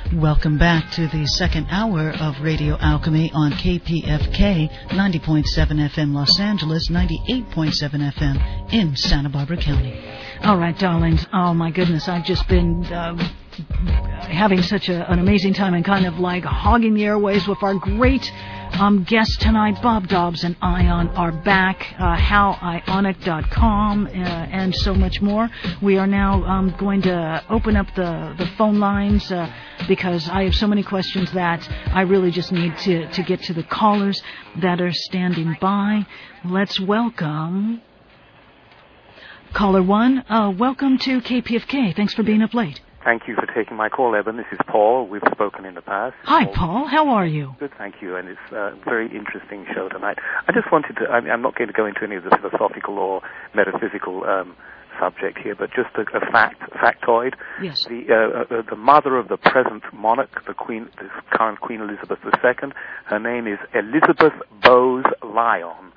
Welcome back to the second hour of Radio Alchemy on KPFK 90.7 FM Los Angeles, 98.7 FM in Santa Barbara County. All right, darlings. Oh, my goodness. I've just been having such an amazing time and kind of like hogging the airways with our great guest tonight. Bob Dobbs and Ion are back. HalIonic.com and so much more. We are now going to open up the phone lines because I have so many questions that I really just need to get to the callers that are standing by. Let's welcome caller one. Welcome to KPFK. Thanks for being up late. Thank you for taking my call, Evan. This is Paul. We've spoken in the past. Hi, Paul. How are you? Good, thank you. And it's a very interesting show tonight. I just wanted to, I'm not going to go into any of the philosophical or metaphysical subject here, but just a factoid. Yes. The mother of the present monarch, the current Queen Elizabeth II, her name is Elizabeth Bowes Lyon,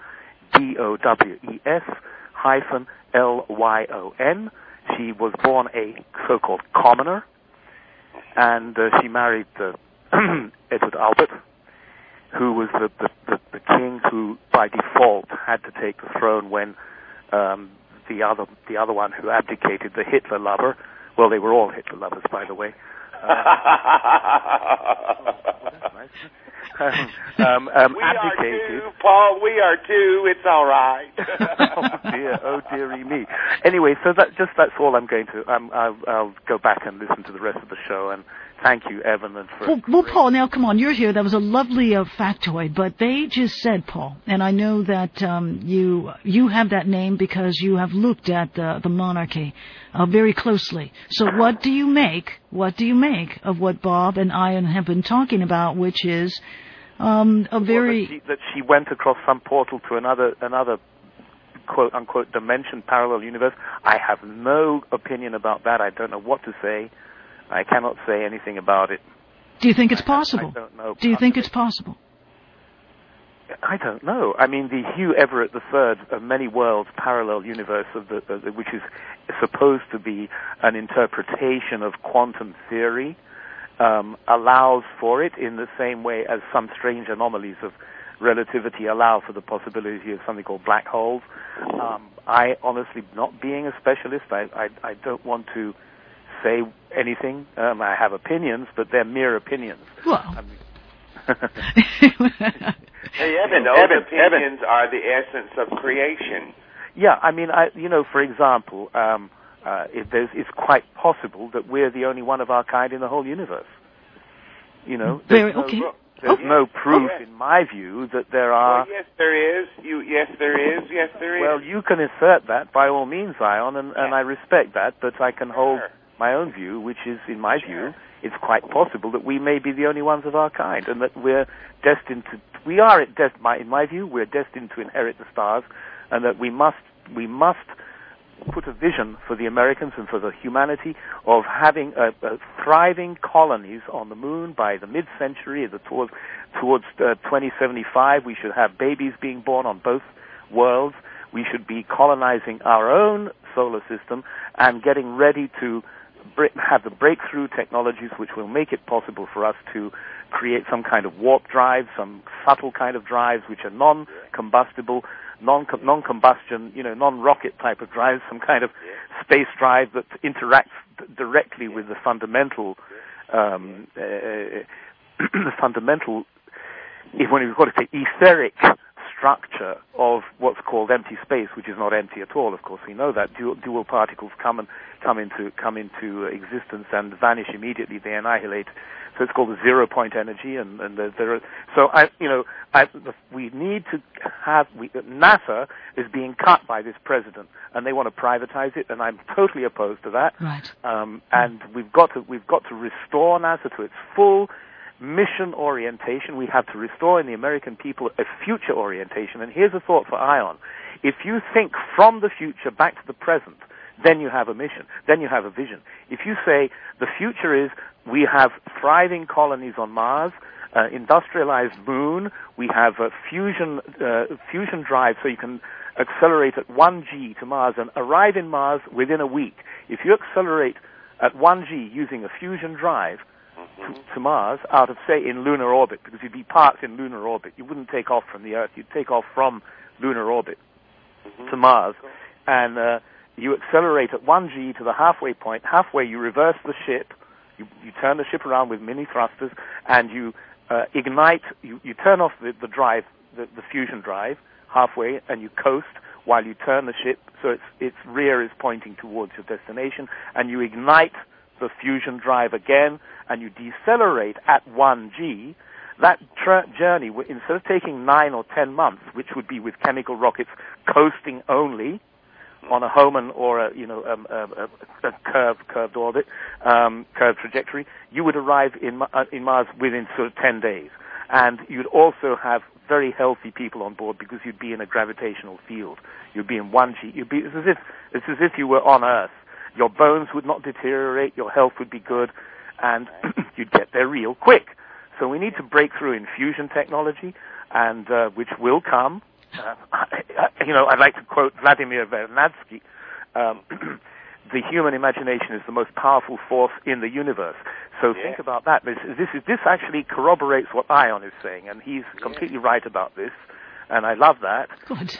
BOWES-LYON. She was born a so-called commoner, and she married Edward Albert, who was the king who, by default, had to take the throne when the other one who abdicated, the Hitler lover. Well, they were all Hitler lovers, by the way. We are too, Paul. We are too. It's all right. Oh dearie me. Anyway, so that's all I'm going to. I'll go back and listen to the rest of the show. And thank you, Evan, and for. Well, Paul. Now, come on, you're here. That was a lovely factoid. But they just said, Paul, and I know that you have that name because you have looked at the monarchy very closely. So, what do you make of what Bob and Ian have been talking about, which is that she went across some portal to another quote unquote dimension, parallel universe. I have no opinion about that. I don't know what to say. I cannot say anything about it. Do you think it's possible? I don't know. Do you think it's possible? I don't know. I mean, the Hugh Everett III of Many Worlds parallel universe which is supposed to be an interpretation of quantum theory, allows for it in the same way as some strange anomalies of relativity allow for the possibility of something called black holes. I honestly, not being a specialist, I don't want to say anything. I have opinions, but they're mere opinions. Well. Hey, Evan, those opinions are the essence of creation. Yeah, I mean, for example, it's quite possible that we're the only one of our kind in the whole universe. There's no proof, in my view, that there are. Well, yes, there is. Yes, there is. Well, you can assert that by all means, Ion, and I respect that, but I can hold my own view, which is, in my view, it's quite possible that we may be the only ones of our kind, and that we're destined to. In my view, we're destined to inherit the stars, and that we must put a vision for the Americans and for the humanity of having thriving colonies on the moon by the mid-century. Towards 2075, we should have babies being born on both worlds. We should be colonizing our own solar system and getting ready to have the breakthrough technologies which will make it possible for us to create some kind of warp drive, some subtle kind of drives which are non-combustible, non-combustion, non-rocket type of drives, some kind of space drive that interacts directly with the fundamental, when we've got to say etheric structure of what's called empty space, which is not empty at all. Of course, we know that dual particles come into existence and vanish immediately. They annihilate. So it's called the 0-point energy, and there are. So we need to have. NASA is being cut by this president, and they want to privatize it, and I'm totally opposed to that. Right. And we've got to restore NASA to its full mission orientation. We have to restore in the American people a future orientation. And here's a thought for Ion. If you think from the future back to the present, then you have a mission. Then you have a vision. If you say the future is we have thriving colonies on Mars, industrialized moon, we have a fusion drive so you can accelerate at 1G to Mars and arrive in Mars within a week. If you accelerate at 1G using a fusion drive, to Mars out of, say, in lunar orbit, because you'd be parked in lunar orbit. You wouldn't take off from the Earth. You'd take off from lunar orbit to Mars. And you accelerate at 1G to the halfway point. Halfway, you reverse the ship. You turn the ship around with mini thrusters, and you ignite. You turn off the drive, the fusion drive, halfway, and you coast while you turn the ship so its rear is pointing towards your destination, and you ignite the fusion drive again, and you decelerate at 1G. That journey, instead of taking 9 or 10 months, which would be with chemical rockets coasting only on a Hohmann or a curved orbit, curved trajectory, you would arrive in Mars within sort of 10 days. And you'd also have very healthy people on board because you'd be in a gravitational field. You'd be in 1G. It's as if you were on Earth. Your bones would not deteriorate. Your health would be good, and you'd get there real quick. So we need to break through in fusion technology, and which will come. I'd like to quote Vladimir Vernadsky. The human imagination is the most powerful force in the universe. So think about that. This actually corroborates what Ion is saying, and he's completely right about this, and I love that.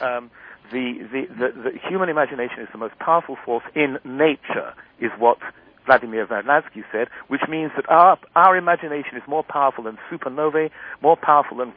The human imagination is the most powerful force in nature, is what Vladimir Vernadsky said, which means that our imagination is more powerful than supernovae, more powerful than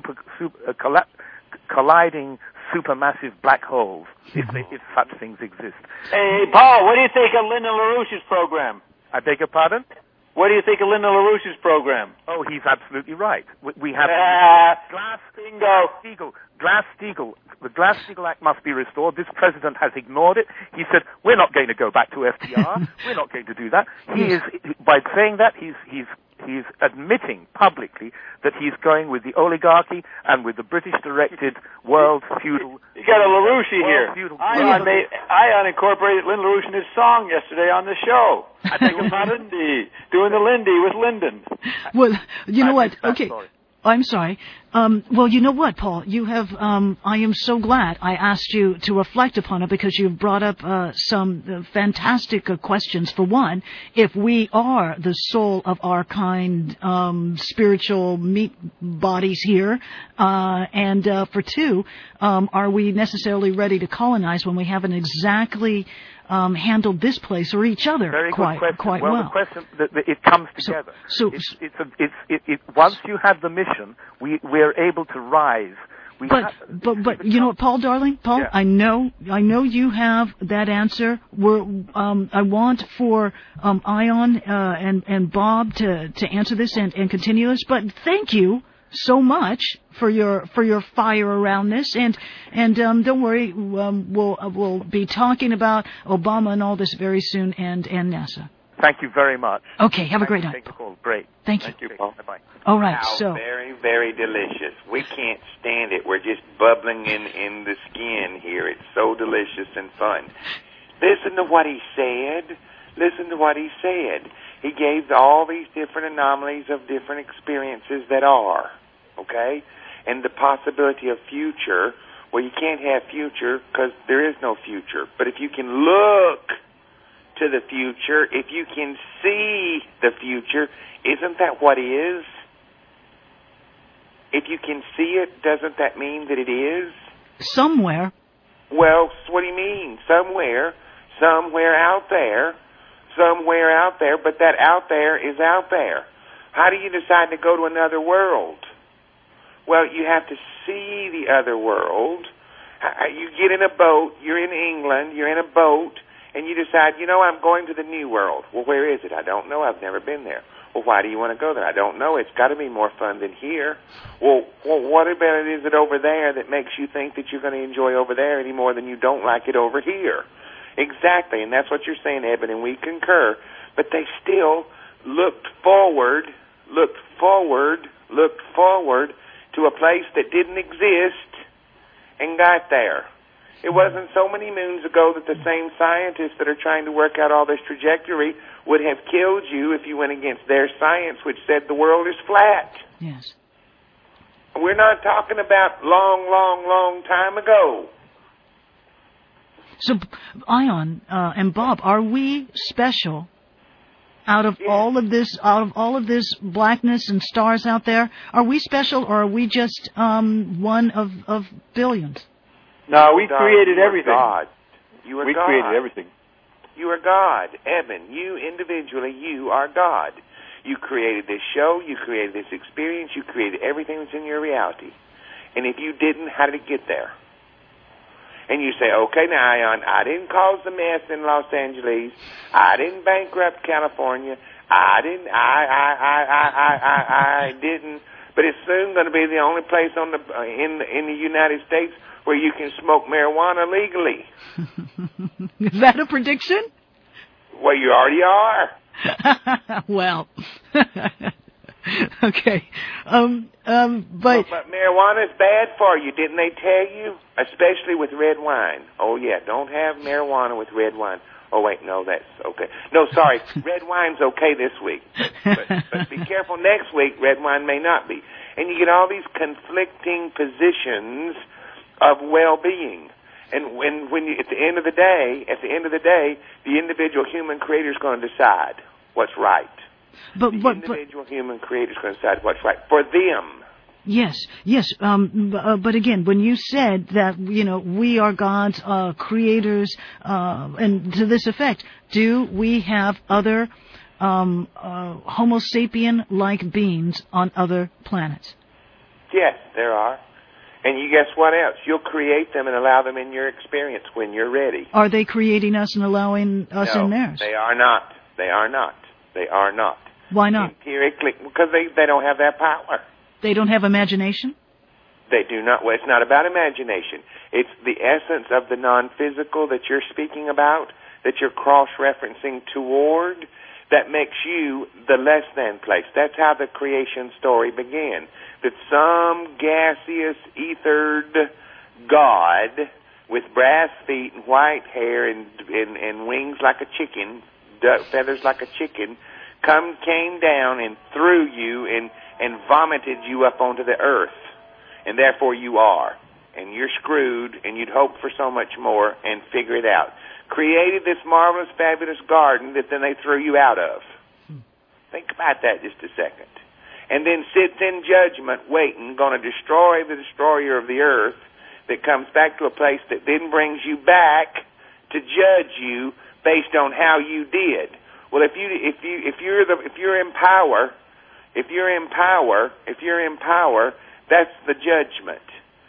colliding supermassive black holes, if such things exist. Hey, Paul, what do you think of Lyndon LaRouche's program? I beg your pardon? What do you think of Lyndon LaRouche's program? Oh, he's absolutely right. We have Glass-Steagall. The Glass-Steagall Act must be restored. This president has ignored it. He said, we're not going to go back to FDR. We're not going to do that. By saying that, he's admitting publicly that he's going with the oligarchy and with the British-directed world feudal. You got a LaRouche here. Ion incorporated Lyndon LaRouche in his song yesterday on the show. I think about doing the Lindy with Lyndon. Well, you know what? Okay. I'm sorry. Well, you know what, Paul? You have, I am so glad I asked you to reflect upon it because you've brought up some fantastic questions. For one, if we are the soul of our kind, spiritual meat bodies here, and for two, are we necessarily ready to colonize when we haven't exactly handled this place or each other quite well. The question it comes together. Once you have the mission, we're able to rise. But you know what, Paul, darling, Paul, yeah. I know you have that answer. I want for Ion and Bob to answer this and continue this. But thank you so much for your fire around this, and don't worry, we'll be talking about Obama and all this very soon, and NASA. Thank you very much. Okay, have a great night. Great. Thank you, Paul. Bye-bye. All right, so very, very delicious. We can't stand it. We're just bubbling in the skin here. It's so delicious and fun. Listen to what he said. He gave all these different anomalies of different experiences that are, okay? And the possibility of future, well, you can't have future because there is no future. But if you can look to the future, if you can see the future, isn't that what is? If you can see it, doesn't that mean that it is? Somewhere. Well, what do you mean? Somewhere out there, but that out there is out there. How do you decide to go to another world? Well, you have to see the other world. You get in a boat, you're in England, you're in a boat, and you decide, I'm going to the New World. Well, where is it? I don't know. I've never been there. Well, why do you want to go there? I don't know. It's got to be more fun than here. Well, what about it is it over there that makes you think that you're going to enjoy over there any more than you don't like it over here? Exactly, and that's what you're saying, Eben, and we concur. But they still looked forward to a place that didn't exist and got there. It wasn't so many moons ago that the same scientists that are trying to work out all this trajectory would have killed you if you went against their science, which said the world is flat. Yes. We're not talking about long time ago. So, Ion and Bob, are we special out of all of this blackness and stars out there? Are we special, or are we just one of billions? No, we created everything. God. You are we God. created everything. You are God. Eben, you individually, you are God. You created this show, you created this experience, you created everything that's in your reality. And if you didn't, how did it get there? And you say, okay, now, Ion, I didn't cause the mess in Los Angeles. I didn't bankrupt California. I didn't. But it's soon going to be the only place in the United States where you can smoke marijuana legally. Is that a prediction? Well, you already are. Well, okay. But marijuana is bad for you, didn't they tell you? Especially with red wine. Oh, yeah, don't have marijuana with red wine. Oh, wait, no, that's okay. No, sorry, red wine's okay this week. But be careful next week, red wine may not be. And you get all these conflicting positions of well-being. And when you, at the end of the day, the individual human creator is going to decide what's right. The individual human creator is going to decide what's right for them. Yes. But again, when you said that, we are God's creators, and to this effect, do we have other Homo sapien-like beings on other planets? Yes, there are. And you guess what else? You'll create them and allow them in your experience when you're ready. Are they creating us and allowing us in theirs? They are not. They are not. They are not. Why not? Empirically, because they don't have that power. They don't have imagination? They do not. Well, it's not about imagination. It's the essence of the non-physical that you're speaking about, that you're cross-referencing toward, that makes you the less than place. That's how the creation story began. That some gaseous, ethered God with brass feet and white hair and wings like a chicken, feathers like a chicken, came down and threw you and vomited you up onto the earth. And therefore you are. And you're screwed, and you'd hope for so much more and figure it out. Created this marvelous, fabulous garden that then they threw you out of. Think about that just a second. And then sits in judgment, waiting, going to destroy the destroyer of the earth that comes back to a place that then brings you back to judge you based on how you did. Well, if you're in power, that's the judgment.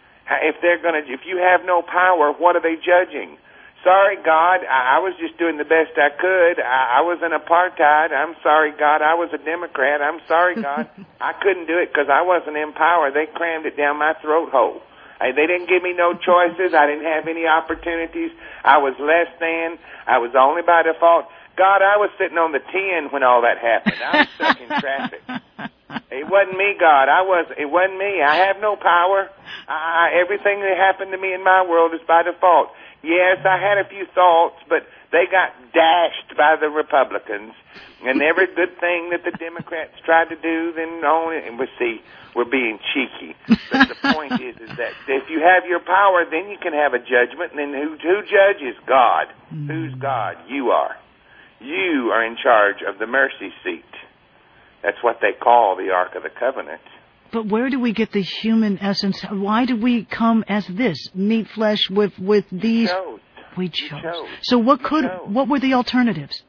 If you have no power, what are they judging? Sorry, God, I was just doing the best I could. I was in apartheid. I'm sorry, God, I was a Democrat. I'm sorry, God, I couldn't do it because I wasn't in power. They crammed it down my throat hole. They didn't give me no choices. I didn't have any opportunities. I was less than. I was only by default. God, I was sitting on the 10 when all that happened. I was stuck in traffic. It wasn't me, God. It wasn't me. I have no power. Everything that happened to me in my world is by default. Yes, I had a few thoughts, but they got dashed by the Republicans. And every good thing that the Democrats tried to do, then we're being cheeky. But the point is that if you have your power, then you can have a judgment. And then who judges? God. Who's God? You are. You are in charge of the mercy seat. That's what they call the Ark of the Covenant. But where do we get the human essence? Why do we come as this meat flesh with these? We chose. So what were the alternatives?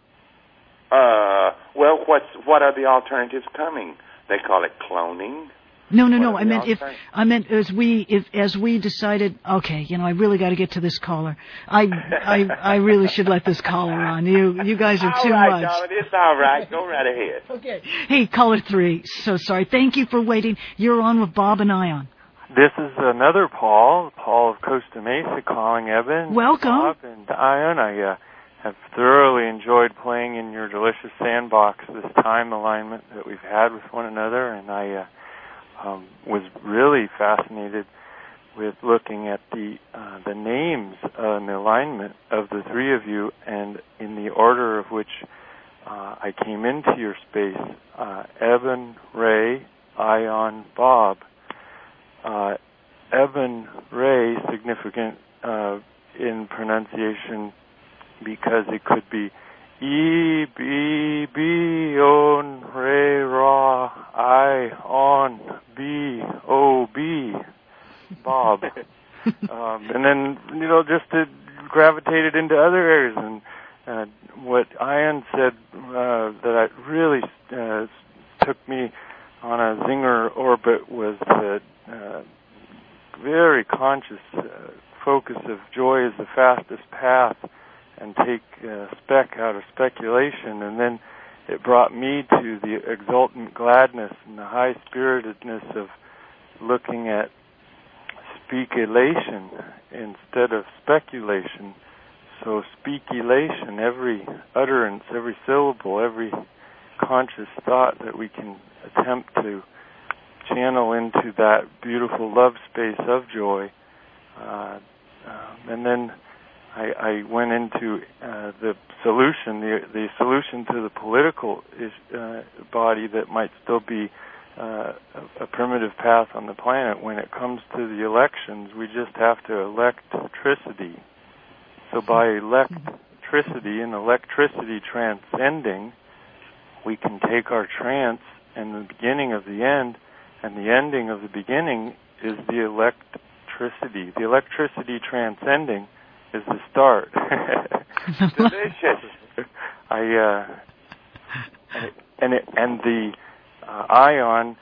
Well, what are the alternatives coming? They call it cloning. No. I meant as we decided. Okay, I really got to get to this caller. I really should let this caller on. You guys are too much. All right, darling, it's all right. Go right ahead. Okay. Hey, caller 3. So sorry. Thank you for waiting. You're on with Bob and Ion. This is another Paul of Costa Mesa, calling Eben. Welcome. Bob and Ion. I have thoroughly enjoyed playing in your delicious sandbox, this time alignment that we've had with one another, and I was really fascinated with looking at the names and the alignment of the three of you, and in the order of which I came into your space: Eben, Ray, Ion, Bob. Eben, Ray, significant in pronunciation because it could be E, B, B, on, re, ra, I, on, B, O, B, Bob. And then, just to gravitate it into other areas. And what Ian said that I really took me on a zinger orbit was the very conscious focus of joy is the fastest path, and take spec out of speculation. And then it brought me to the exultant gladness and the high-spiritedness of looking at speculation instead of speculation. So speculation, every utterance, every syllable, every conscious thought that we can attempt to channel into that beautiful love space of joy. And then I went into the solution, the solution to the political body that might still be a primitive path on the planet. When it comes to the elections, we just have to electricity. So by electricity and electricity transcending, we can take our trance and the beginning of the end, and the ending of the beginning is the electricity. The electricity transcending is the start. Delicious. And the ion,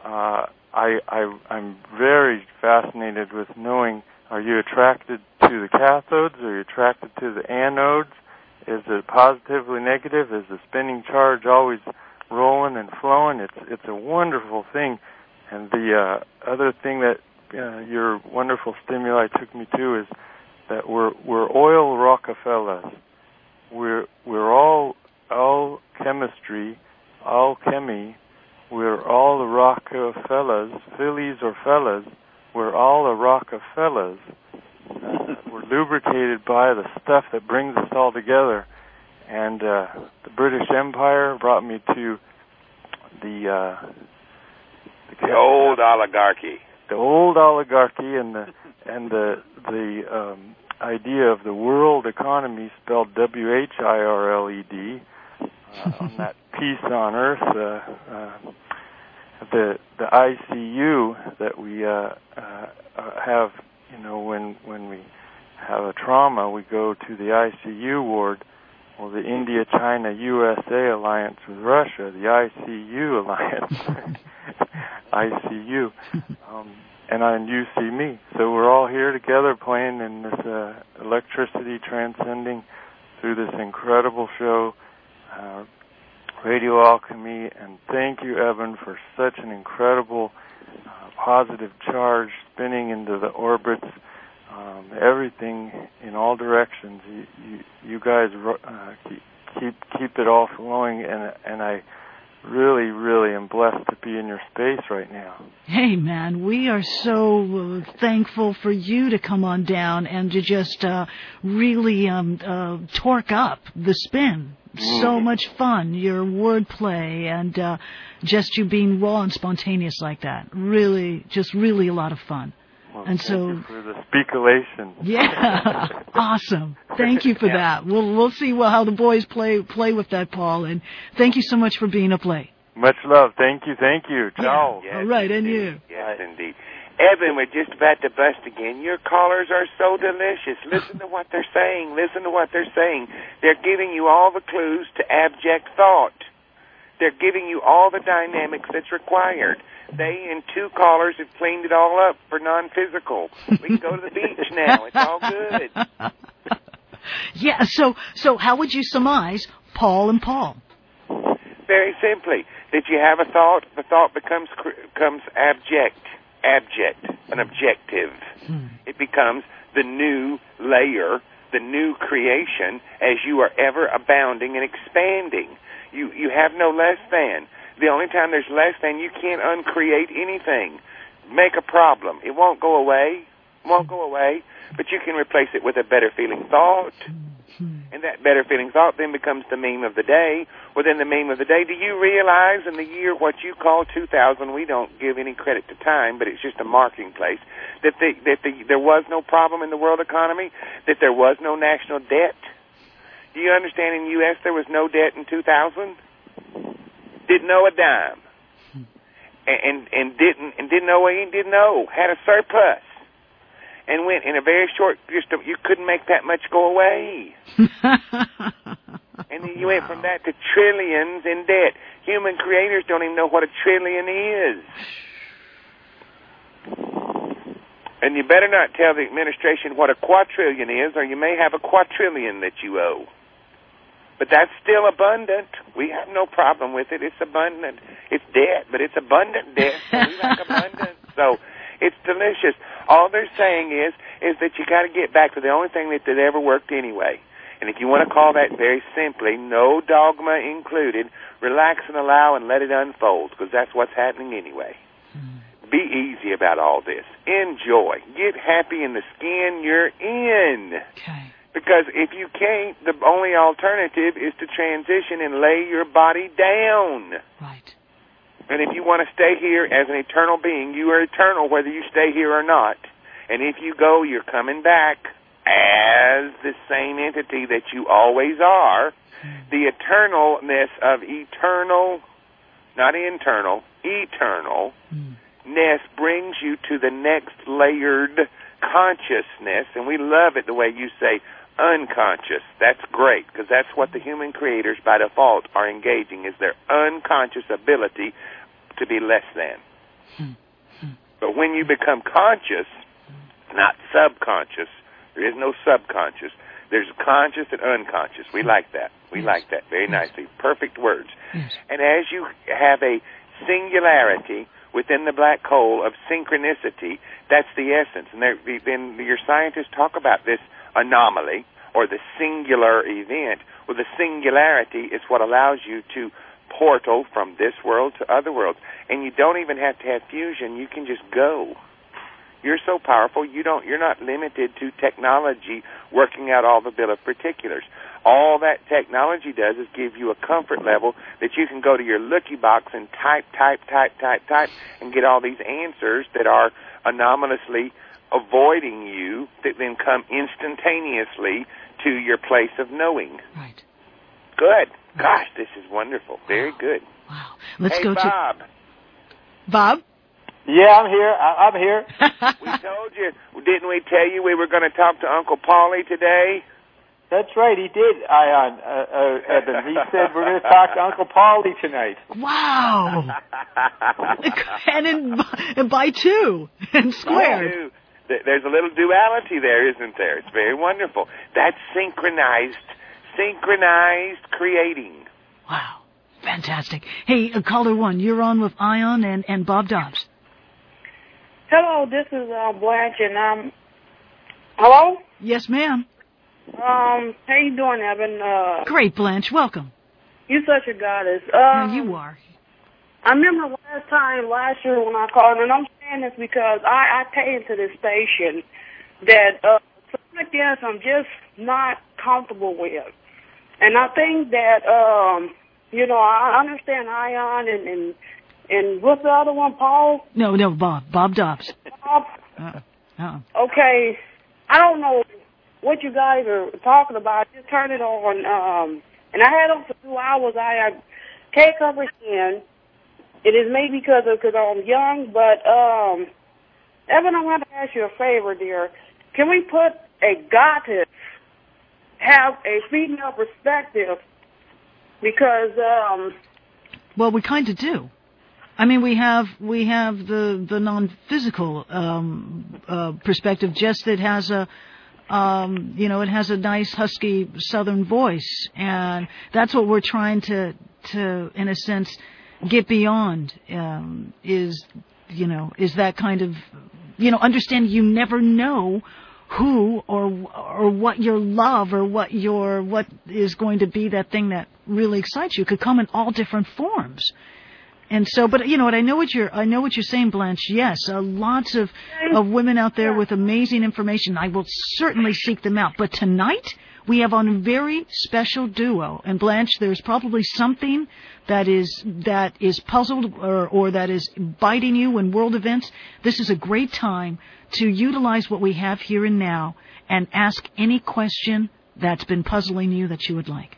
I'm very fascinated with knowing, are you attracted to the cathodes? Are you attracted to the anodes? Is it positively negative? Is the spinning charge always rolling and flowing? It's a wonderful thing. And the other thing that your wonderful stimuli took me to is that we're oil Rockefellers. We're all chemistry, all chemie. We're all the Rockefellers, Phillies or fellas. We're all the Rockefellers. We're lubricated by the stuff that brings us all together. And the British Empire brought me to the old oligarchy. The old oligarchy and the idea of the world economy spelled WHIRLED on that peace on earth. The ICU that we have, when we have a trauma, we go to the ICU ward. Well, the India-China-USA alliance with Russia, the ICU alliance, ICU, and you see me. So we're all here together playing in this electricity transcending through this incredible show, Radio Alchemy. And thank you, Evan, for such an incredible positive charge spinning into the orbits. Everything in all directions. You guys keep it all flowing, and I really am blessed to be in your space right now. Hey, man, we are so thankful for you to come on down and to just really torque up the spin. So much fun, your wordplay, and just you being raw and spontaneous like that. Really a lot of fun. Well, and thank you for the speculation. Yeah, awesome. Thank you for that. We'll see how the boys play with that, Paul. And thank you so much for being up late. Much love. Thank you. Ciao. Yes, all right, indeed. And you. Yes, indeed. Evan, we're just about to bust again. Your callers are so delicious. Listen to what they're saying. They're giving you all the clues to abject thought. They're giving you all the dynamics that's required. They and two callers have cleaned it all up for non-physical. We can go to the beach now. It's all good. Yeah, so how would you surmise Paul and Paul? Very simply, that you have a thought, the thought becomes abject, an objective. It becomes the new layer, the new creation, as you are ever abounding and expanding. You have no less than. The only time there's less than, you can't uncreate anything. Make a problem. It won't go away, but you can replace it with a better feeling thought. And that better feeling thought then becomes the meme of the day. Within the meme of the day, do you realize in the year what you call 2000, we don't give any credit to time, but it's just a marking place, that there was no problem in the world economy, that there was no national debt? Do you understand in the U.S. there was no debt in 2000? Didn't owe a dime. And didn't owe, had a surplus. And went in a very short, you couldn't make that much go away. And then you went from that to trillions in debt. Human creators don't even know what a trillion is. And you better not tell the administration what a quadrillion is, or you may have a quadrillion that you owe. But that's still abundant. We have no problem with it. It's abundant. It's debt, but it's abundant debt. So we like abundance. So it's delicious. All they're saying is that you got to get back to the only thing that ever worked anyway. And if you want to call that very simply, no dogma included, relax and allow and let it unfold, because that's what's happening anyway. Be easy about all this. Enjoy. Get happy in the skin you're in. Okay. Because if you can't, the only alternative is to transition and lay your body down. Right. And if you want to stay here as an eternal being, you are eternal whether you stay here or not. And if you go, you're coming back as the same entity that you always are. The eternalness of eternal, not internal, eternalness brings you to the next layered consciousness. And we love it the way you say unconscious. That's great, because that's what the human creators by default are engaging, is their unconscious ability to be less than. But when you become conscious, not subconscious, there is no subconscious. There's conscious and unconscious. We like that. We like that very nicely. Perfect words. And as you have a singularity within the black hole of synchronicity, that's the essence. And then your scientists talk about this anomaly or the singular event. Well, the singularity is what allows you to portal from this world to other worlds. And you don't even have to have fusion. You can just go. You're so powerful, you're not limited to technology working out all the bill of particulars. All that technology does is give you a comfort level that you can go to your looky box and type, and get all these answers that are anomalously avoiding you, that then come instantaneously to your place of knowing. Right. Good. Gosh, this is wonderful. Very good. Wow. Let's hey, go Bob. to... Bob? Yeah, I'm here. We told you, didn't we tell you we were going to talk to Uncle Paulie today? That's right, he did, Ion, Eben. He said we're going to talk to Uncle Paulie tonight. Wow. and by two, and squared. There's a little duality there, isn't there? It's very wonderful. That's synchronized creating. Wow. Fantastic. Hey, caller one, you're on with Ion and Bob Dobbs. Hello, this is Blanche, and hello? Yes, ma'am. How you doing, Evan? Great, Blanche. Welcome. You're such a goddess. No, you are. I remember last year when I called, and I'm saying this because I pay into this station that something like this I'm just not comfortable with. And I think that, I understand Ion and what's the other one, Paul? No, Bob Dobbs. Bob? Okay, I don't know what you guys are talking about. I just turned it on, and I had it on for 2 hours. I can't comprehend. It is maybe because I'm young, but Evan, I want to ask you a favor, dear. Can we put a goddess, have a female perspective? Because well, we kind of do. I mean, we have the non-physical perspective, just that has a it has a nice husky Southern voice, and that's what we're trying to in a sense get beyond. Is that kind of understand you never know who or what your love or what is going to be that thing that really excites you. It could come in all different forms. And so, but you know what? I know what you're saying, Blanche. Yes, lots of women out there with amazing information. I will certainly seek them out. But tonight we have on a very special duo. And Blanche, there's probably something that is puzzled or that is biting you in world events. This is a great time to utilize what we have here and now and ask any question that's been puzzling you that you would like?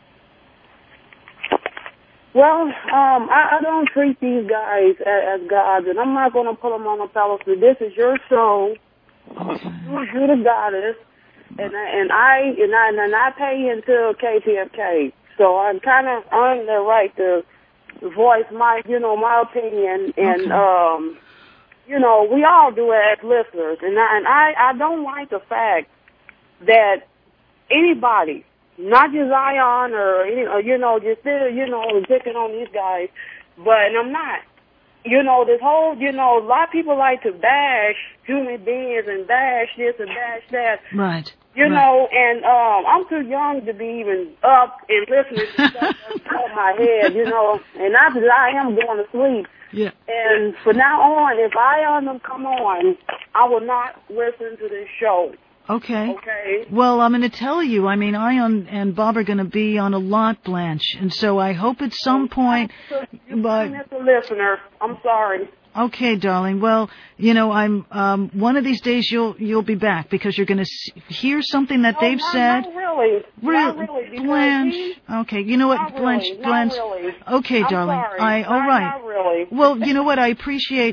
Well, I don't treat these guys as gods, and I'm not going to put them on a pedestal. This is your show. Okay. You're the goddess, and I pay into KPFK, so I'm kind of earned the right to voice my opinion, and we all do it as listeners, and I don't like the fact that anybody, not just Ion or just picking on these guys, but I'm not. This whole, a lot of people like to bash human beings and bash this and bash that. Right. And I'm too young to be even up and listening to stuff that's on my head, and not that I am going to sleep. Yeah. And from now on, if Ion them come on, I will not listen to this show. Okay. Okay. Well, I'm going to tell you, Ion and Bob are going to be on a lot, Blanche, and so I hope at some point... But as a listener, I'm sorry. Okay, darling. Well, I'm one of these days you'll be back because you're going to hear something that they've said. Not really. Not really. Blanche. Okay. You know what, Blanche? Really, Blanche. Really. Okay, I'm darling. Sorry. All right. Not really. Well, you know what? I appreciate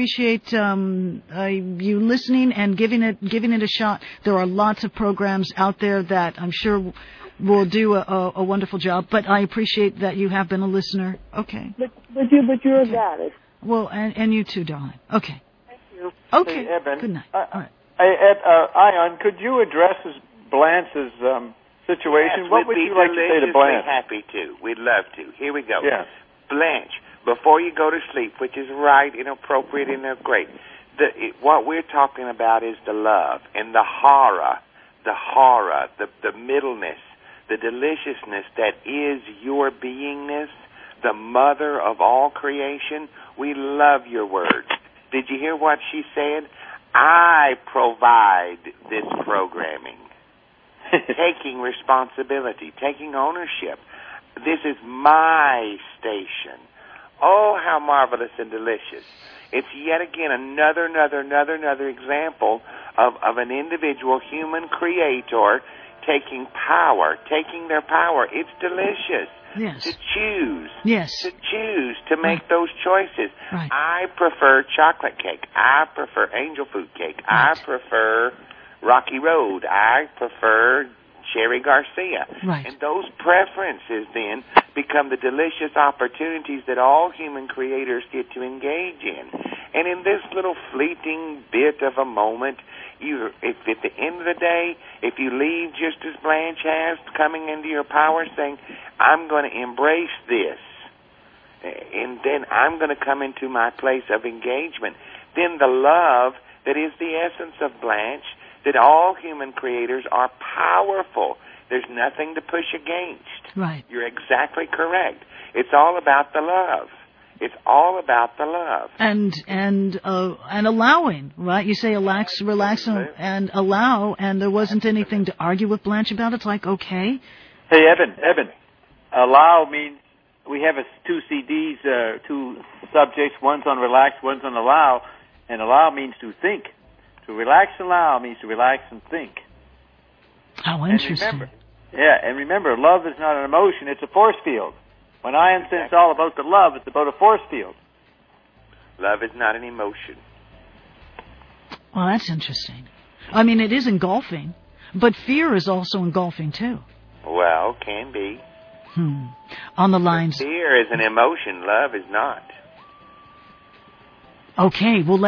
you listening and giving it a shot. There are lots of programs out there that I'm sure will do a wonderful job. But I appreciate that you have been a listener. Okay. But you're a goddess. Well, and you too, darling. Okay. Thank you. Okay. Hey, Eben, good night. All right. Ion, could you address Blanche's situation? Yes, what would you like to say to Blanche? Happy to. We'd love to. Here we go. Yeah. Blanche, before you go to sleep, which is right and appropriate and great, what we're talking about is the love and the horror, the middleness, the deliciousness that is your beingness, the mother of all creation. We love your words. Did you hear what she said? I provide this programming. Taking responsibility, taking ownership. This is my station. Oh, how marvelous and delicious. It's yet again another example of an individual human creator taking their power. It's delicious. Yes. To choose. Yes. To choose to make those choices. Right. I prefer chocolate cake. I prefer angel food cake. Right. I prefer Rocky Road. I prefer Cherry Garcia. Right. And those preferences then become the delicious opportunities that all human creators get to engage in. And in this little fleeting bit of a moment, if at the end of the day, if you leave just as Blanche has, coming into your power, saying, I'm going to embrace this, and then I'm going to come into my place of engagement, then the love that is the essence of Blanche, that all human creators are powerful. There's nothing to push against. Right. You're exactly correct. It's all about the love. It's all about the love. And allowing, right? You say relax and allow, and there wasn't anything to argue with Blanche about. It's like, okay. Hey, Eben, allow means we have two CDs, two subjects. One's on relax, one's on allow, and allow means to think. To relax and allow means to relax and think. How interesting. And remember, love is not an emotion, it's a force field. When Ion says it's all about the love, it's about a force field. Love is not an emotion. Well, that's interesting. I mean, it is engulfing, but fear is also engulfing, too. Well, can be. On the lines. But fear is an emotion, love is not. Okay, well,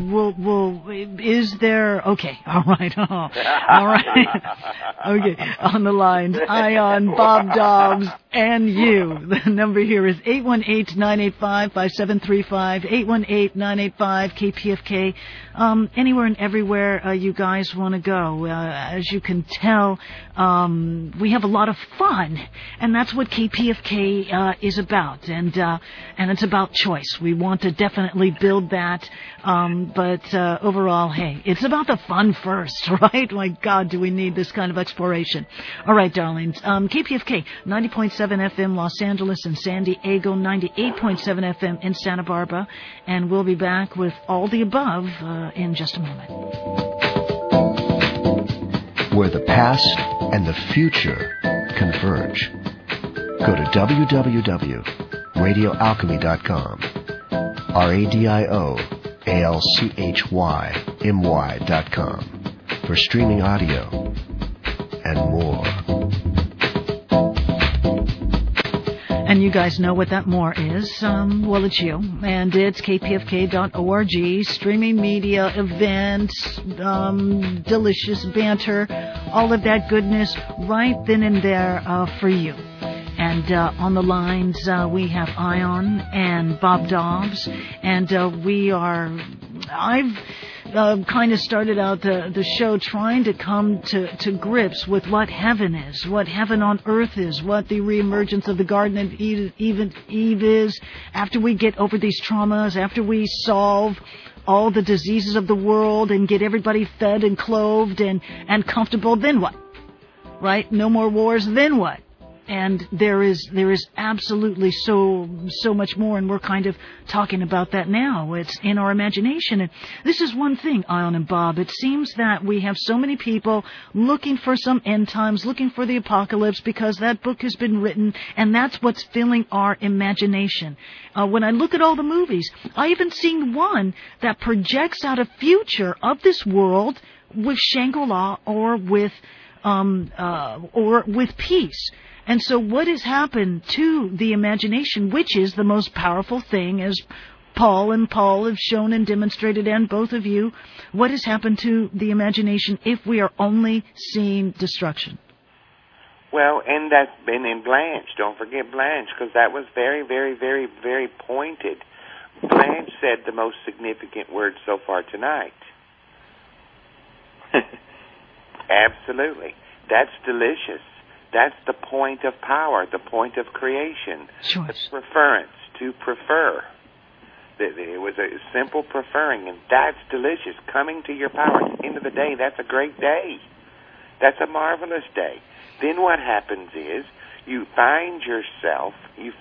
is there, okay, all right, all right, okay, on the lines, Ion, Bob Dobbs, and you. The number here is 818-985-5735, 818-985-KPFK, anywhere and everywhere you guys want to go. As you can tell, we have a lot of fun, and that's what KPFK is about, and it's about choice. We want to definitely build that, but overall, hey, it's about the fun first, right? My God, do we need this kind of exploration. All right, darlings, KPFK, 90.7 FM Los Angeles and San Diego, 98.7 FM in Santa Barbara, and we'll be back with all the above in just a moment. Where the past and the future converge. Go to www.radioalchemy.com, RadioAlchemy.com, for streaming audio and more. And you guys know what that more is. Well, it's you. And it's kpfk.org, streaming media, events, delicious banter, all of that goodness right then and there for you. And on the lines, we have Ion and Bob Dobbs. And I've kind of started out the show trying to come to grips with what heaven is, what heaven on earth is, what the reemergence of the Garden of Eve is. After we get over these traumas, after we solve all the diseases of the world and get everybody fed and clothed and comfortable, then what? Right? No more wars, then what? And there is absolutely so much more, and we're kind of talking about that now. It's in our imagination. And this is one thing, Ion and Bob. It seems that we have so many people looking for some end times, looking for the apocalypse, because that book has been written, and that's what's filling our imagination. When I look at all the movies, I even seen one that projects out a future of this world with Shangri-La or with peace. And so what has happened to the imagination, which is the most powerful thing, as Paul have shown and demonstrated, and both of you, what has happened to the imagination if we are only seeing destruction? Well, and that's been in Blanche. Don't forget Blanche, because that was very, very, very, very pointed. Blanche said the most significant word so far tonight. Absolutely. That's delicious. That's the point of power, the point of creation. Sure. The preference, to prefer. It was a simple preferring, and that's delicious. Coming to your power. At the end of the day, that's a great day. That's a marvelous day. Then what happens is you find yourself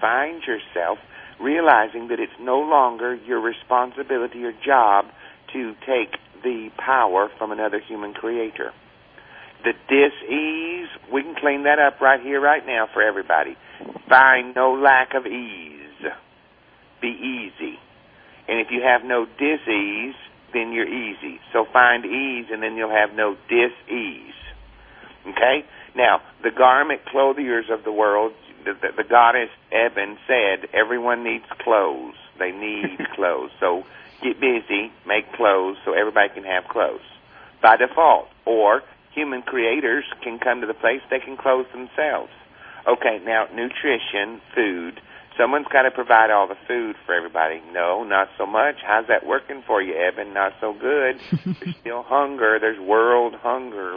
realizing that it's no longer your responsibility or job to take the power from another human creator. The dis-ease, we can clean that up right here, right now for everybody. Find no lack of ease. Be easy. And if you have no dis-ease, then you're easy. So find ease, and then you'll have no dis-ease. Okay? Now, the garment clothiers of the world, the goddess Eben said, everyone needs clothes. They need clothes. So get busy, make clothes so everybody can have clothes by default. Or human creators can come to the place they can clothe themselves. Okay, now, nutrition, food. Someone's got to provide all the food for everybody. No, not so much. How's that working for you, Eben? Not so good. There's still hunger. There's world hunger.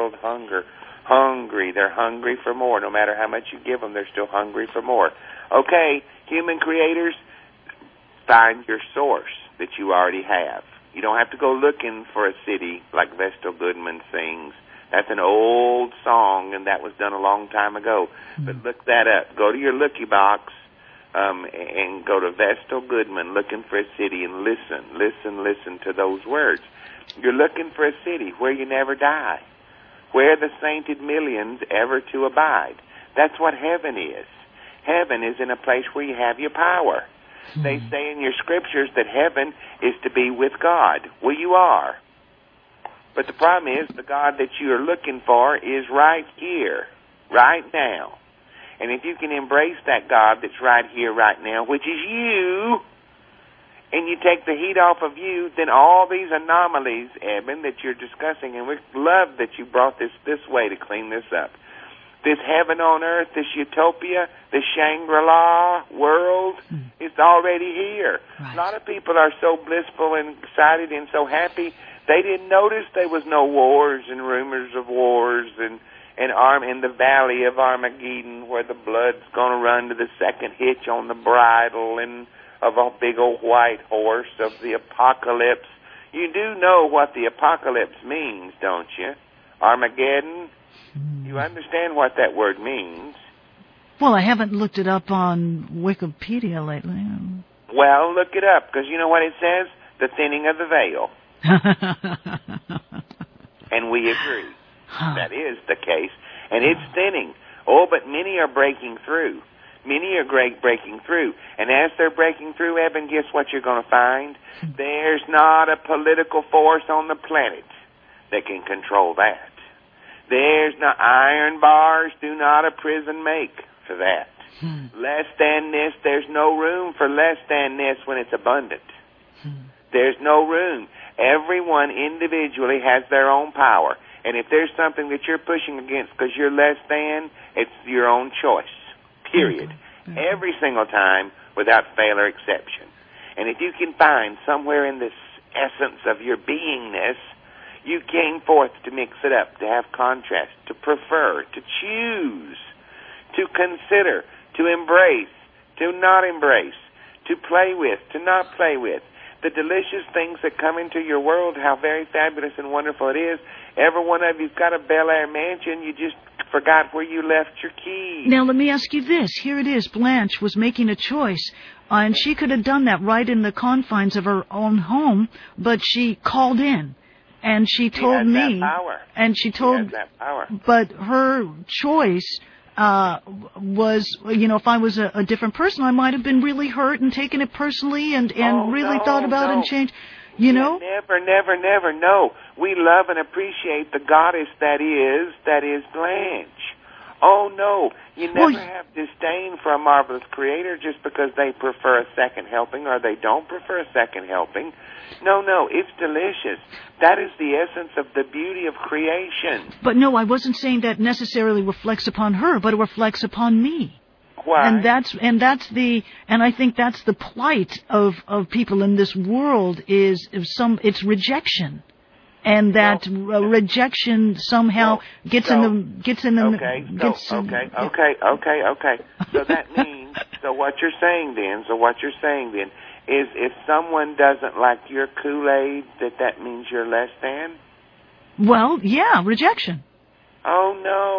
Hungry. They're hungry for more. No matter how much you give them, they're still hungry for more. Okay, human creators, find your source that you already have. You don't have to go looking for a city like Vestal Goodman sings. That's an old song, and that was done a long time ago. Mm-hmm. But look that up. Go to your looky box and go to Vestal Goodman, looking for a city, and listen to those words. You're looking for a city where you never die, where the sainted millions ever to abide. That's what heaven is. Heaven is in a place where you have your power. They say in your scriptures that heaven is to be with God. Well, you are. But the problem is the God that you are looking for is right here, right now. And if you can embrace that God that's right here, right now, which is you, and you take the heat off of you, then all these anomalies, Eben, that you're discussing, and we love that you brought this way to clean this up. This heaven on earth, this utopia, this Shangri-La world, it's already here. Right. A lot of people are so blissful and excited and so happy, they didn't notice there was no wars and rumors of wars and in the valley of Armageddon where the blood's going to run to the second hitch on the bridle and of a big old white horse of the apocalypse. You do know what the apocalypse means, don't you? Armageddon? You understand what that word means. Well, I haven't looked it up on Wikipedia lately. Well, look it up, because you know what it says? The thinning of the veil. And we agree. That is the case. and it's thinning. Oh, but many are breaking through. Many are breaking through. And as they're breaking through, Eben, guess what you're going to find? There's not a political force on the planet that can control that. There's no iron bars, do not a prison make for that. Less than this, there's no room for less than this when it's abundant. There's no room. Everyone individually has their own power. And if there's something that you're pushing against because you're less than, it's your own choice. Period. Every single time, without fail or exception. And if you can find somewhere in this essence of your beingness, you came forth to mix it up, to have contrast, to prefer, to choose, to consider, to embrace, to not embrace, to play with, to not play with. The delicious things that come into your world, how very fabulous and wonderful it is. Every one of you've got a Bel Air mansion, you just forgot where you left your keys. Now, let me ask you this. Here it is. Blanche was making a choice, and she could have done that right in the confines of her own home, but she called in, and she told me, and she told, but her choice was, if I was a different person, I might have been really hurt and taken it personally and really thought about it and changed. Never, no. We love and appreciate the goddess that is Blanche. Oh, no. You never have disdain for a marvelous creator just because they prefer a second helping or they don't prefer a second helping. No, it's delicious. That is the essence of the beauty of creation. But no, I wasn't saying that necessarily reflects upon her, but it reflects upon me. Why? And I think that's the plight of people in this world it's rejection. And that rejection somehow gets in the. Okay. So what you're saying then is if someone doesn't like your Kool-Aid, that means you're less than? Well, yeah, rejection. Oh,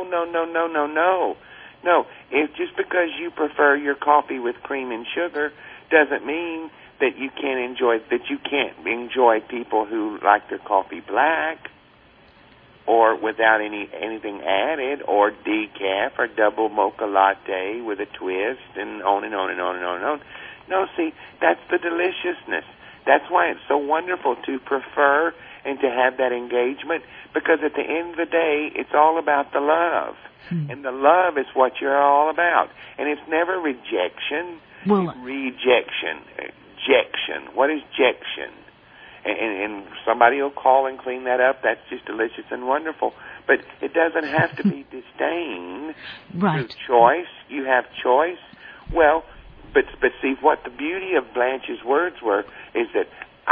no. If just because you prefer your coffee with cream and sugar doesn't mean that you can't enjoy people who like their coffee black or without anything added, or decaf or double mocha latte with a twist, and on and on and on and on and on. No, see, that's the deliciousness. That's why it's so wonderful to prefer and to have that engagement, because at the end of the day, it's all about the love. And the love is what you're all about. And it's never rejection. Well, it's rejection. Ejection. What is jection? And somebody will call and clean that up. That's just delicious and wonderful. But it doesn't have to be disdain. Right. Through choice. You have choice. Well, but see, what the beauty of Blanche's words were is that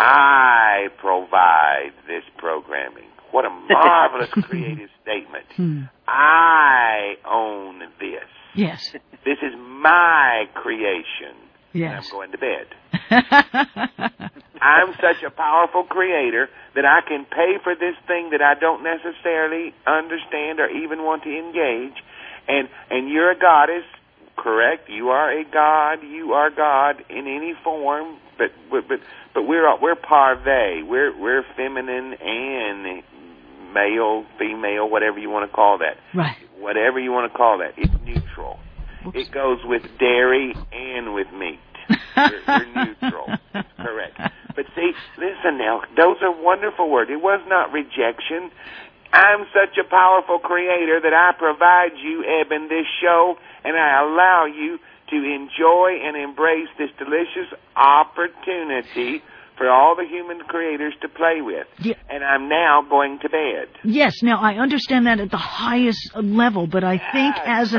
I provide this programming. What a marvelous creative statement. I own this. Yes. This is my creation. Yes. And I'm going to bed. I'm such a powerful creator that I can pay for this thing that I don't necessarily understand or even want to engage. And you're a goddess, correct? You are a god. You are God in any form, but we're parve. We're feminine and male, female, whatever you want to call that. Right. Whatever you want to call that. It's neutral. Oops. It goes with dairy and with meat. We're neutral. That's correct. But see, listen now, those are wonderful words. It was not rejection. I'm such a powerful creator that I provide you, Eben, this show, and I allow you to enjoy and embrace this delicious opportunity for all the human creators to play with. Yeah. And I'm now going to bed. Yes, now I understand that at the highest level, but I think as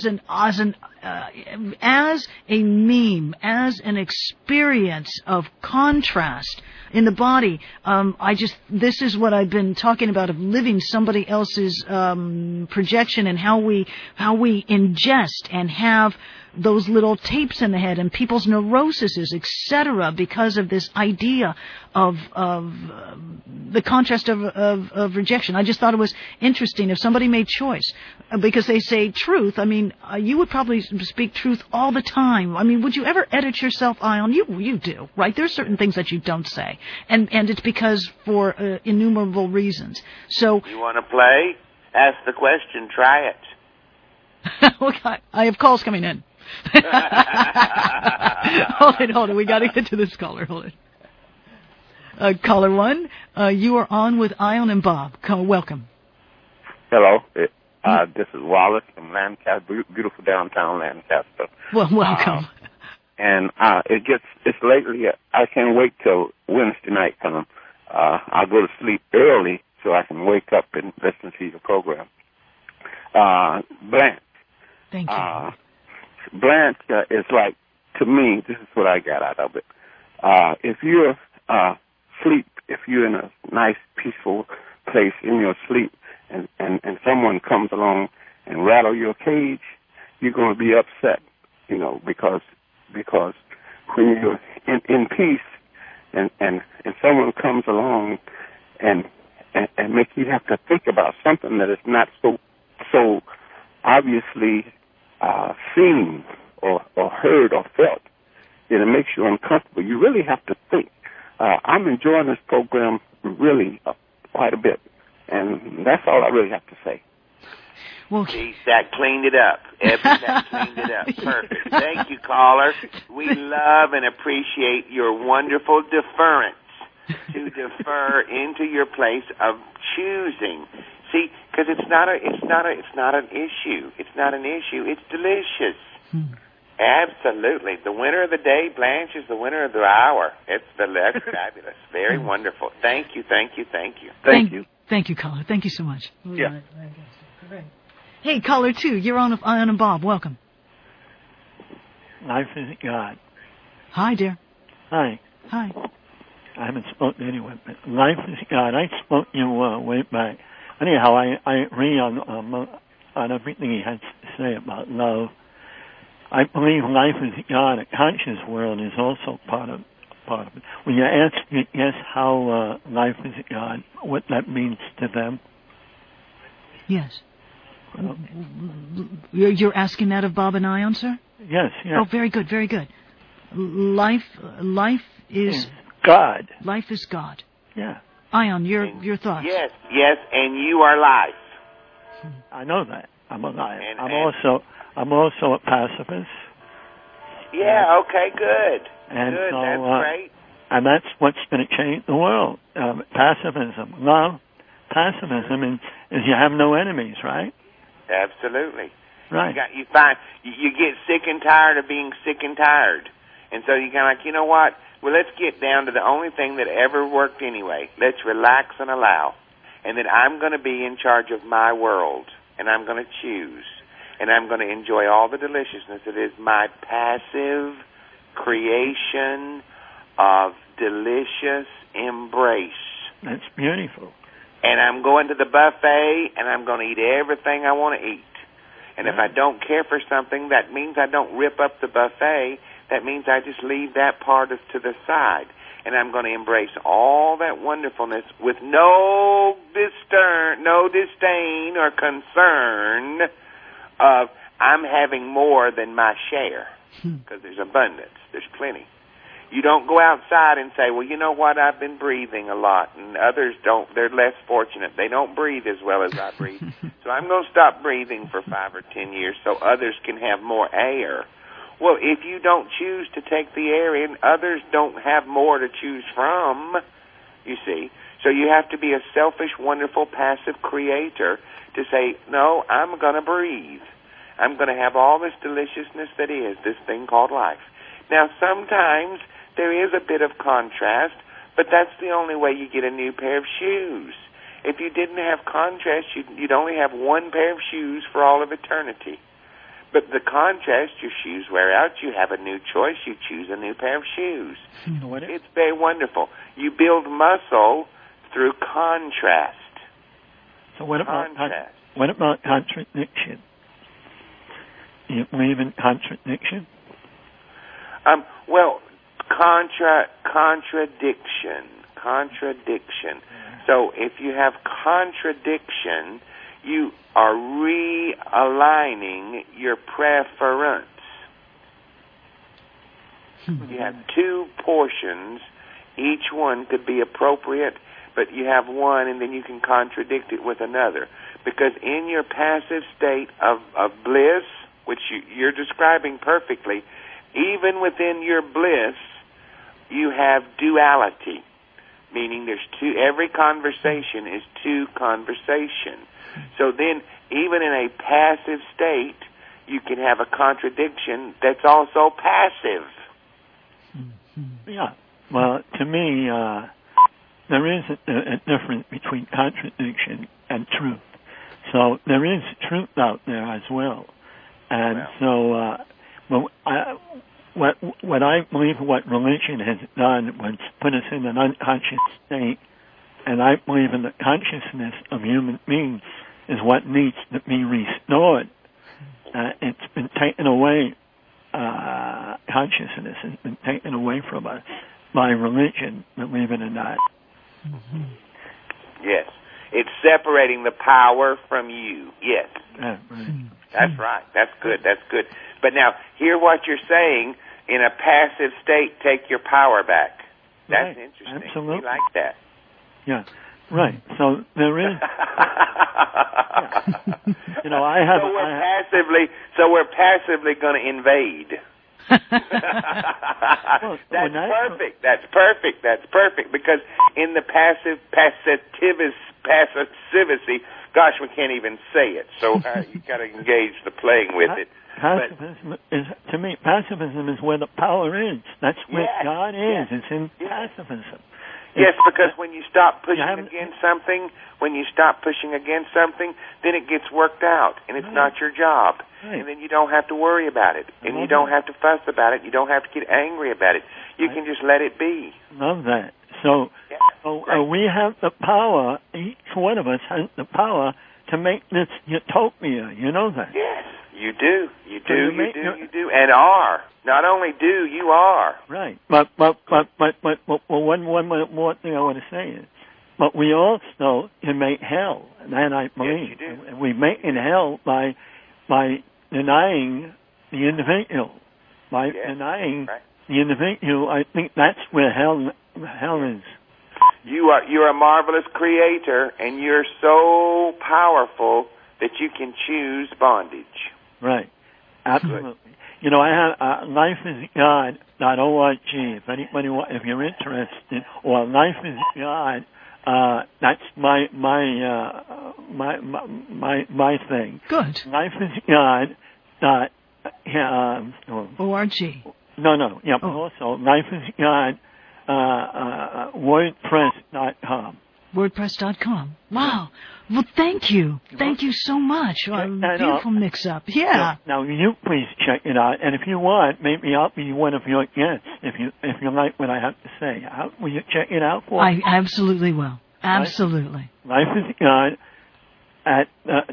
a meme, as an experience of contrast in the body, this is what I've been talking about, of living somebody else's projection, and how we ingest and have those little tapes in the head and people's neuroses, etc., because of this idea of the contrast of rejection. I just thought it was interesting if somebody made choice, because they say truth. I mean, you would probably speak truth all the time. I mean, would you ever edit yourself, Ion? You do, right? There's certain things that you don't say, and it's because for innumerable reasons. So you want to play? Ask the question. Try it. I have calls coming in. Hold it. We got to get to this caller. Hold it. Caller 1, you are on with Ion and Bob. Welcome. Hello. This is Wallace from Lancaster, beautiful downtown Lancaster. Well, welcome. And it's lately, I can't wait till Wednesday night comes. I'll go to sleep early so I can wake up and listen to your program. Blanche. Thank you. Blanche is like, to me, this is what I got out of it. If you're sleep, if you're in a nice, peaceful place in your sleep, and someone comes along and rattle your cage, you're going to be upset, because when you're in peace and someone comes along and make you have to think about something that is not so obviously seen or heard or felt, it makes you uncomfortable. You really have to think. I'm enjoying this program really quite a bit, and that's all I really have to say. Well, geez, that cleaned it up. Evan, that cleaned it up. Perfect. Thank you, caller. We love and appreciate your wonderful deference to defer into your place of choosing. See, because it's not an issue. It's not an issue. It's delicious. Absolutely. The winner of the day, Blanche, is the winner of the hour. That's fabulous. Very wonderful. Thank you. Thank you, caller. Thank you so much. Yeah. Hey, caller 2, you're on with Ion and Bob. Welcome. Life is God. Hi, dear. Hi. Hi. I haven't spoken to anyone, but life is God. I spoke to you way back. Anyhow, I agree on everything he has to say about love. I believe life is God. A conscious world is also part of it. When you ask how life is God, what that means to them. Yes. You're asking that of Bob and Ion, sir? Yes. Oh, very good. Life is God. Life is God. Yeah. Ion, your thoughts? Yes, and you are life. I know that. I'm alive. I'm also a pacifist. Yeah. Okay. Good. And good. So, that's great. And that's what's going to change the world. Pacifism, love. Pacifism is you have no enemies, right? Absolutely. Right. You get sick and tired of being sick and tired, and so you kind of like, you know what? Well, let's get down to the only thing that ever worked anyway. Let's relax and allow, and then I'm going to be in charge of my world, and I'm going to choose, and I'm going to enjoy all the deliciousness that is my passive creation of delicious embrace. That's beautiful. And I'm going to the buffet, and I'm going to eat everything I want to eat. And if I don't care for something, that means I don't rip up the buffet. That means I just leave that part to the side. And I'm going to embrace all that wonderfulness with no disdain or concern of I'm having more than my share. Because there's abundance. There's plenty. You don't go outside and say, well, you know what, I've been breathing a lot, and others don't. They're less fortunate. They don't breathe as well as I breathe. So I'm going to stop breathing for 5 or 10 years so others can have more air. Well, if you don't choose to take the air in, others don't have more to choose from, you see. So you have to be a selfish, wonderful, passive creator to say, no, I'm going to breathe. I'm going to have all this deliciousness that is this thing called life. Now, sometimes there is a bit of contrast, but that's the only way you get a new pair of shoes. If you didn't have contrast, you'd only have one pair of shoes for all of eternity. But the contrast, your shoes wear out, you have a new choice, you choose a new pair of shoes. It's very wonderful. You build muscle through contrast. So what about contradiction? Do you believe in contradiction? Well, contradiction. So if you have contradiction, you are realigning your preference. You have two portions. Each one could be appropriate, but you have one, and then you can contradict it with another. Because in your passive state of bliss, which you're describing perfectly, even within your bliss, you have duality, meaning there's two. Every conversation is two conversation. So then, even in a passive state, you can have a contradiction that's also passive. Yeah. Well, to me, there is a difference between contradiction and truth. So there is truth out there as well. And what I believe what religion has done was put us in an unconscious state, and I believe in the consciousness of human beings is what needs to be restored. It's been taken away, consciousness has been taken away from us by religion, believe it or not. Mm-hmm. Yes. It's separating the power from you. Yes. Right. That's right. That's good. That's good. But now, hear what you're saying. In a passive state, take your power back. That's right. Interesting. Absolutely. We like that. Yeah. Right. So there is. You know, So we're passively going to invade. That's perfect. That's perfect. That's perfect. Because in the passivity, gosh, we can't even say it. So you got to engage the playing with it. Pacifism is, to me, pacifism is where the power is. That's where God is. It's in pacifism. Yes, because when you stop pushing against something, then it gets worked out, and it's not your job. Right. And then you don't have to worry about it, and you don't have to fuss about it. You don't have to get angry about it. You can just let it be. Love that. So we have the power, each one of us has the power to make this utopia. You know that? Yes, you do. You do, and are. Not only do, you are. Right. But one more thing I want to say is, but we also can make hell, and I believe. Yes, you do. We make in hell by denying the individual. By denying the individual, I think that's where hell is. You're a marvelous creator, and you're so powerful that you can choose bondage. Right. Absolutely. You know, I have lifeisgod.org. If you're interested, or Life is God, that's my thing. Good. Lifeisgod. ORG. No. Yeah. Also, lifeisgod. WordPress.com. WordPress.com. Wow. Well, thank you. Thank you so much. Beautiful mix-up. Yeah. Now, you please check it out. And if you want, maybe I'll be one of your guests if you like what I have to say. Will you check it out for me? I absolutely will. Absolutely. Life is God at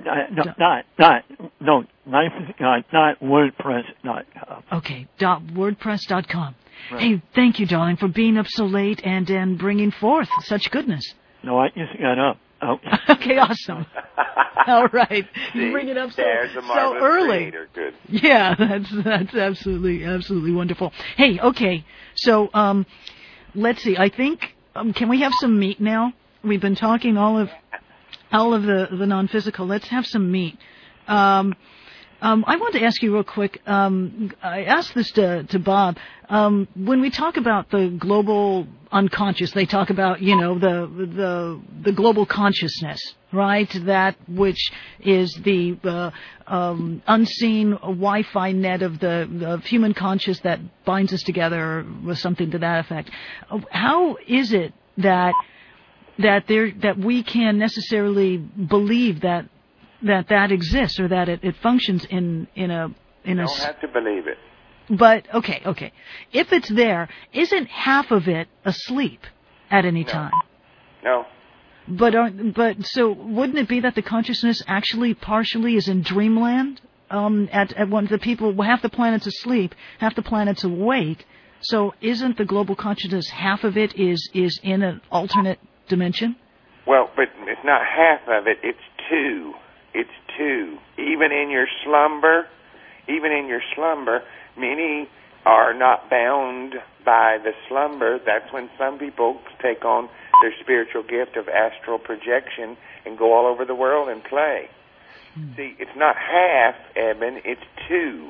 lifeisgod.wordpress.com. Okay. .wordpress.com. Right. Hey, thank you, darling, for being up so late and bringing forth such goodness. No, I just got up. Oh. Okay, awesome. All right. You bring it up so early. Good. Yeah, that's absolutely wonderful. Hey, okay. So, let's see. I think can we have some meat now? We've been talking all of the non-physical. Let's have some meat. I want to ask you real quick. I asked this to Bob. When we talk about the global unconscious, they talk about the global consciousness, right? That which is the unseen Wi-Fi net of the human conscious that binds us together, with something to that effect. How is it that we can necessarily believe that exists, or that it functions in a. You don't have to believe it. But okay. If it's there, isn't half of it asleep at any time? No. But so wouldn't it be that the consciousness actually partially is in dreamland? At one, the people, half the planet's asleep, half the planet's awake. So isn't the global consciousness, half of it is in an alternate dimension? Well, but it's not half of it. It's two. It's two. Even in your slumber, many are not bound by the slumber, that's when some people take on their spiritual gift of astral projection and go all over the world and play. See, it's not half, Eben, it's 2.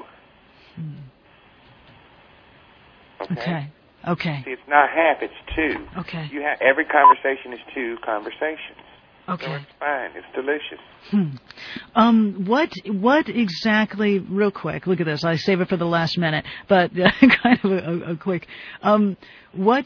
Okay. See, it's not half, it's 2. Okay. Every conversation is 2 conversations. Okay. So it's fine. It's delicious. What exactly, real quick, look at this, I save it for the last minute, but kind of a quick, what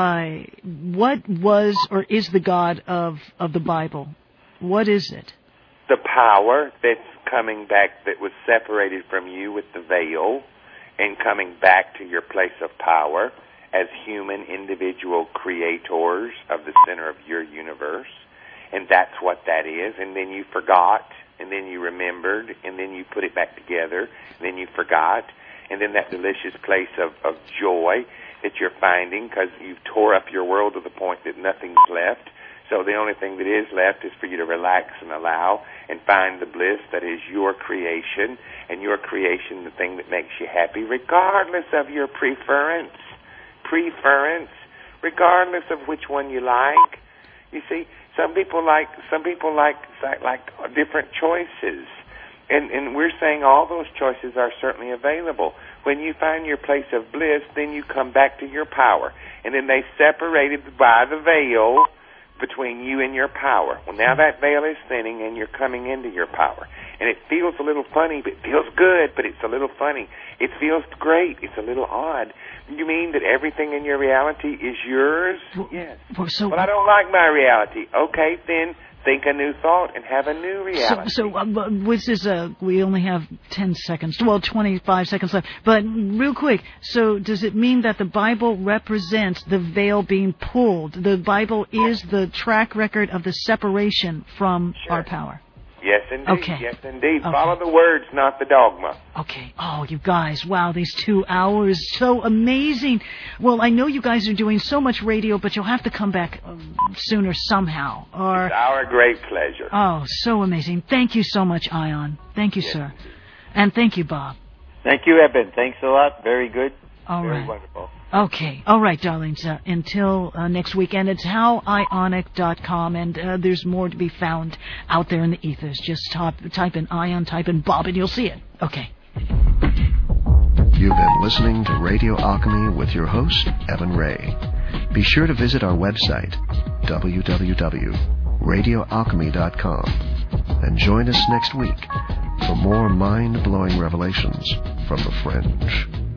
was or is the God of the Bible? What is it? The power that's coming back, that was separated from you with the veil, and coming back to your place of power as human individual creators of the center of your universe. And that's what that is. And then you forgot, and then you remembered, and then you put it back together, and then you forgot. And then that delicious place of joy that you're finding because you've tore up your world to the point that nothing's left. So the only thing that is left is for you to relax and allow and find the bliss that is your creation, and your creation, the thing that makes you happy, regardless of your preference, regardless of which one you like. You see, some people like different choices, and we're saying all those choices are certainly available. When you find your place of bliss, then you come back to your power, and then they separated by the veil between you and your power. Well, now that veil is thinning, and you're coming into your power. And it feels a little funny, but it feels good, but it's a little funny. It feels great. It's a little odd. You mean that everything in your reality is yours? Yes. Well, I don't like my reality. Okay, then think a new thought and have a new reality. So we only have 10 seconds, 25 seconds left. But real quick, so does it mean that the Bible represents the veil being pulled? The Bible is the track record of the separation from our power? Yes, indeed. Okay. Yes, indeed. Okay. Follow the words, not the dogma. Okay. Oh, you guys, wow, these 2 hours, so amazing. Well, I know you guys are doing so much radio, but you'll have to come back sooner somehow. It's our great pleasure. Oh, so amazing. Thank you so much, Ion. Thank you, sir. And thank you, Bob. Thank you, Eben. Thanks a lot. Very good. Very wonderful. Okay. All right, darlings. Until next weekend, it's howionic.com, and there's more to be found out there in the ethers. Just type in Ion, type in Bob, and you'll see it. Okay. You've been listening to Radio Alchemy with your host, Evan Ray. Be sure to visit our website, www.radioalchemy.com, and join us next week for more mind-blowing revelations from the fringe.